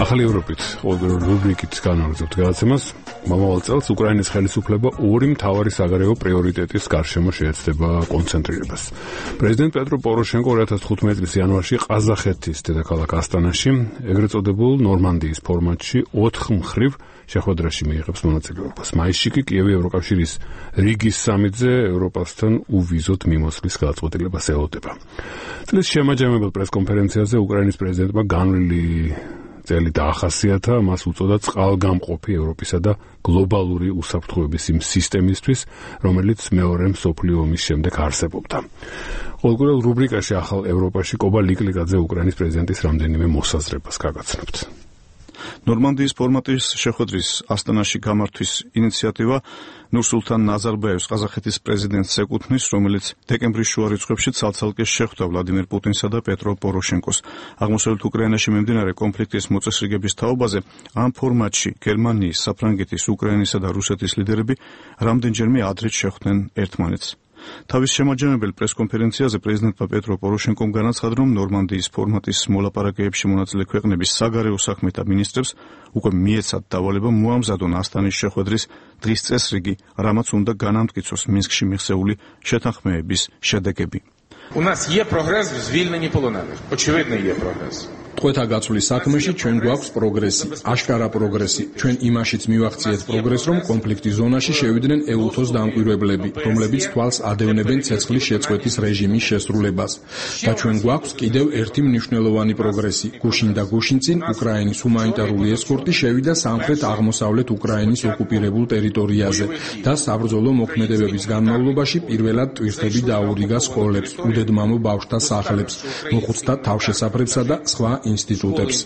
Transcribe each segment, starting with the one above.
ახალი ევროპით რუბრიკით განაგრძობთ გადაცემას. მომავალ წელს უკრაინის ხელისუფლება ორი მთავარი საგარეო პრიორიტეტის გარშემო შეეცდება კონცენტრირებას. პრეზიდენტ პეტრო პოროშენკო 2015 წლის იანვარში ყაზახეთის დედაქალაქ ასტანაში, ეგრეთ წოდებულ ნორმანდიის ფორმატში 4 მხრივ შეხვედრაში მიიღებს მონაწილეობას. მაისში კი კიევი ევროკავშირის რიგის სამიტზე ევროპასთან უვიზოთ მიმოსვლის გადაწყვეტილებას ელოდება. წლის შემაჯამებელ პრესკონფერენციაზე უკრაინის პრეზიდენტმა განვლილი წელი დაახასიათა, მას უწოდა წყალგამყოფი ევროპისა და გლობალური უსაფრთხოების იმ სისტემისთვის, რომელიც მეორე მსოფლიო ომის შემდეგ არსებობდა. ყოველკვირეულ რუბრიკაში ახალ ევროპაში კობა ლიკლიკაძე უკრაინის პრეზიდენტის რამდენიმე მოსაზრებას გაგაცნობთ. ნორმანდიის ფორმატის შეხვედრის ასტანაში გამართვის ინიციატივა ნურსულთან ნაზარბაევს ყაზახეთის პრეზიდენტს ეკუთვნის, რომელიც დეკემბრის შუა რიცხვებში ცალ-ცალკე შეხვდა ვლადიმერ პუტინსა და პეტრო პოროშენკოს. აღმოსავლეთ უკრაინაში მიმდინარე კონფლიქტის მოწესრიგების თაობაზე ამ ფორმატში გერმანიის, საფრანგეთის, უკრაინისა და რუსეთის ლიდერები რამდენჯერმე ადრეც შეხვდნენ ერთმანეთს. თავის შემაჯამებელ პრესკონფერენციაზე პრეზიდენტმა პეტრო პოროშენკომ განაცხადა, რომ ნორმანდიის ფორმატის მოლაპარაკებებში მონაწილე ქვეყნების საგარეო საქმეთა მინისტრებს უკვე მიეცათ დავალება მოამზადონ ასტანის შეხვედრის დღის წესრიგი, რამაც უნდა განამტკიცოს მინსკში მიღწეული შეთანხმებების შედეგები. У нас є прогрес в звільненні полонених. Очевидно, є прогрес. ტყვეთა გაცვლის საქმეში ჩვენ გვაქვს პროგრესი, აშკარა პროგრესი. ჩვენ იმაშიც მივახციეთ პროგრესს, რომ კონფლიქტის ზონაში შევიდნენ ეუთოს დამკვირვებლები, რომლებიც თვალს ადევნებენ ცეცხლის შეწყვეტის რეჟიმის შესრულებას. და ჩვენ გვაქვს კიდევ ერთი მნიშვნელოვანი პროგრესი. გუშინ და გუშინწინ უკრაინის ჰუმანიტარული ესკორტი შევიდა სამხრეთ-აღმოსავლეთ უკრაინის ოკუპირებულ ტერიტორიაზე და საბრძოლო მოქმედებების განმავლობაში პირველად ტვირთები დაურიგა სკოლებს, უდედმამო ბავშვთა სახლებს, მოხუცთა თავშესაფრებსა და სხვა ინსტიტუტებს.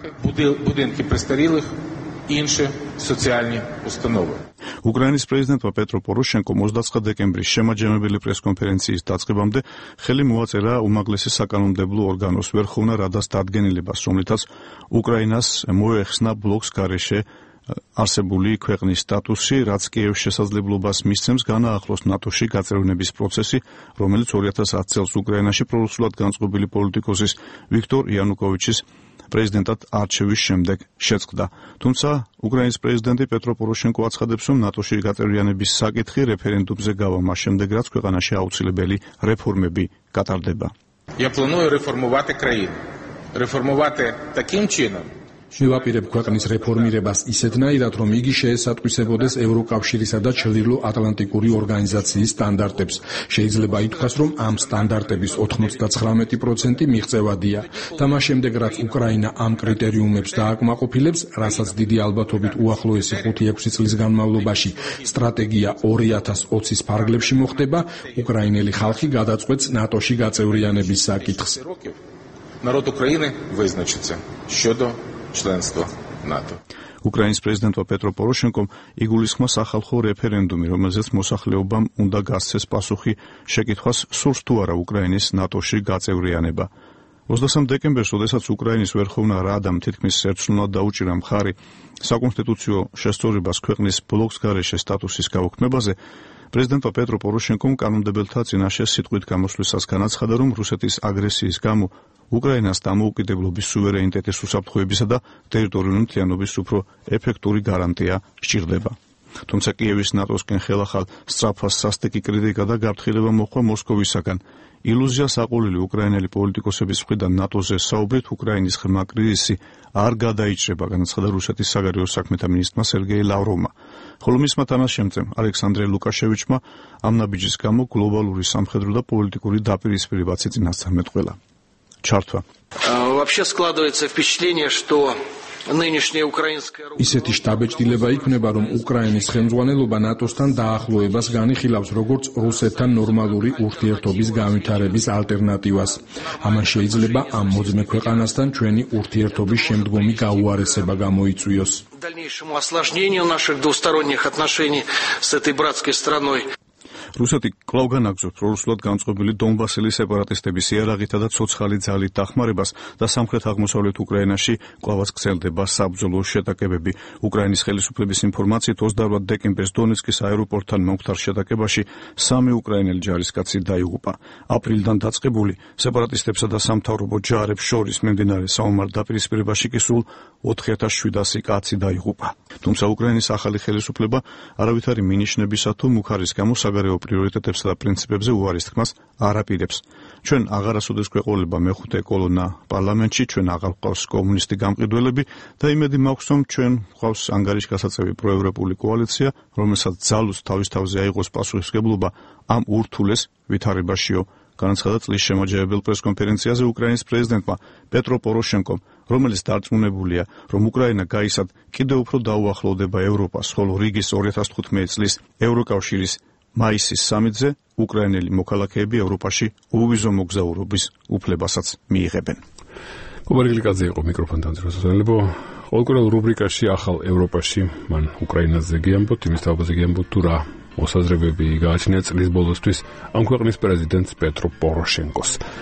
Будинки престарілих, інші соціальні установи. უკრაინის პრეზიდენტმა პეტრო პოროშენკომ 29 დეკემბრის შემაჯამებელი პრესკონფერენციის დაწყებამდე ხელი მოაწერა უმაღლესი საკანონმდებლო ორგანოს ვერხოვნა რადას დადგენილებას, რომლითაც უკრაინას მოეხსნა ბლოკს გარეშე არსებული ქვეყნის სტატუსი, რაც კიევს შესაძლებლობას მისცემს განაახლოს ნატოში გაწევრიანების პროცესი, რომელიც 2010 წელს უკრაინაში პრორუსულად განწყობილი პოლიტიკოსის ვიქტორ იანუკოვიჩის პრეზიდენტად არჩევის შემდეგ შეწყდა. თუმცა უკრაინის პრეზიდენტი პეტრო პოროშენკო აცხადებს, რომ ნატოში გაწევრიანების საკითხი რეფერენდუმზე გავა მას შემდეგ, რაც ქვეყანაში აუცილებელი რეფორმები გატარდება. Я планую реформувати країну. Реформувати таким чином, მივაპირებ ქვეყნის რეფორმირებას ისეთნაირად, რომ იგი შეესატყვისებოდეს ევროკავშირისა და ჩრდილო-ატლანტიკური ორგანიზაციის სტანდარტებს. შეიძლება ითქვას, რომ ამ სტანდარტების 99% მიღწევადია და მას შემდეგ, რაც უკრაინა ამ კრიტერიუმებს დააკმაყოფილებს, რასაც დიდი ალბათობით უახლოესი 5-6 წლის განმავლობაში სტრატეგია 2020-ის ფარგლებში მოხდება, უკრაინელი ხალხი გადაწყვეტს ნატოში გაწევრიანების საკითხს. народ України визначиться щодо членства НАТО. უკრაინის პრეზიდენტმა პეტრო პოროშენკომ იგულისხმა სახალხო რეფერენდუმი, რომელზეც მოსახლეობამ უნდა გასცეს პასუხი შეკითხვას, სურს თუ არა უკრაინის ნატოში გაწევრიანება. 23 დეკემბერს, როდესაც უკრაინის ვერხოვნა რადამ თითქმის ერთსულნად დაუჭირა მხარი საკონსტიტუციო შესწორებას ქვეყნის ბლოკს გარეშე სტატუსის გაუქმებაზე, პრეზიდენტმა პეტრო პოროშენკომ კანონმდებელთა წინაშე სიტყვით გამოსვლისას განაცხადა, რომ რუსეთის აგრესიის გამო უკრაინას დამოუკიდებლობის, სუვერენიტეტის უსაფრთხოებისა და ტერიტორიული მთლიანობის უფრო ეფექტური გარანტია სჭირდება. თუმცა კიევის ნატოსკენ ხელახალ სწრაფას სასტიკი კრიტიკა და გაფრთხილება მოჰყვა მოსკოვისაგან. ილუზია საყოლილი უკრაინელი პოლიტიკოსების მხრიდან ნატოზე საუბრით უკრაინის ღრმა კრიზისი არ გადაიჭრება, განაცხადა რუსეთის საგარეო საქმეთა მინისტრმა სერგეი ლავროვმა. ხოლო მისმა თანაშემწემ ალექსანდრე ლუკაშევიჩმა ამ ნაბიჯის გამო გლობალური სამხედრო და პოლიტიკური დაპირისპირებაც იწინასწარმეტყველა. ჩართვა. Вообще складывается впечатление, что нынешняя украинская ისეთი შტაბეჭდილება იქნება, რომ უკრაინის ხელმძღვანელობა ნატოსთან დაახლოებას განიხილავს როგორც რუსეთთან ნორმალური ურთიერთობის განვითარების ალტერნატივას. ამან შეიძლება ამ მოძმე ქვეყანასთან ჩვენი ურთიერთობის შემდგომი გაუარესება გამოიწვიოს. дальнейшему осложнению наших двусторонних отношений с этой братской страной. რუსეთი კვლავ განაგრძობს პრორუსულად განწყობილი დონბასელი სეპარატისტების იარაღითა და ცოცხალი ძალით დახმარებას და სამხრეთ-აღმოსავლეთ უკრაინაში კვლავაც გრძელდება საბრძოლო შეტაკებები. უკრაინის ხელისუფლების ინფორმაციით 28 დეკემბერს დონეცკის აეროპორტთან მომხდარ შეტაკებაში 3 უკრაინელი ჯარისკაცი დაიღუპა. აპრილიდან დაწყებული სეპარატისტებსა და სამთავრობო ჯარებს შორის მიმდინარე საომარ დაპირისპირებაში კი სულ 4700 კაცი დაიღუპა. თუმცა უკრაინის ახალი ხელისუფლება არავითარი მინიშნებისა თუ მუხარის გამო საგარეო პრიორიტეტებსა და პრინციპებზე უარის თქმას არ აპირებს. ჩვენ აღარასოდეს გვეყოლება მეხუთე კოლონა პარლამენტში, ჩვენ აღარ გვყავს კომუნისტი გამყიდველები და იმედი მაქვს, რომ ჩვენ გვყავს ანგარიშგასაწევი პროევროპული კოალიცია, რომელსაც ძალუც თავის თავზე აიღოს პასუხისმგებლობა ამ ურთულეს ვითარებაშიო. განაცხადა წლის შემაჯამებელ პრესკონფერენციაზე უკრაინის პრეზიდენტმა პეტრო პოროშენკომ, რომელიც დარწმუნებულია, რომ უკრაინა გაისად კიდევ უფრო დაუახლოვდება ევროპას, ხოლო რიგის 2015 წლის ევროკავშირის მაისის სამიტზე უკრაინელი მოქალაქეები ევროპაში უვიზო მოგზაურობის უფლებასაც მიიღებენ. კობარგლიკაძე იყო მიკროფონთან ძროსალებო. ყოველკვირეულ რუბრიკაში ახალ ევროპაში მან უკრაინაზე გიამბოთ, იმის თავზე გიამბოთ თუ რა მოსაზრებები გააჩნია წლის ბოლოსთვის ამ ქვეყნის პრეზიდენტს პეტრო პოროშენკოს.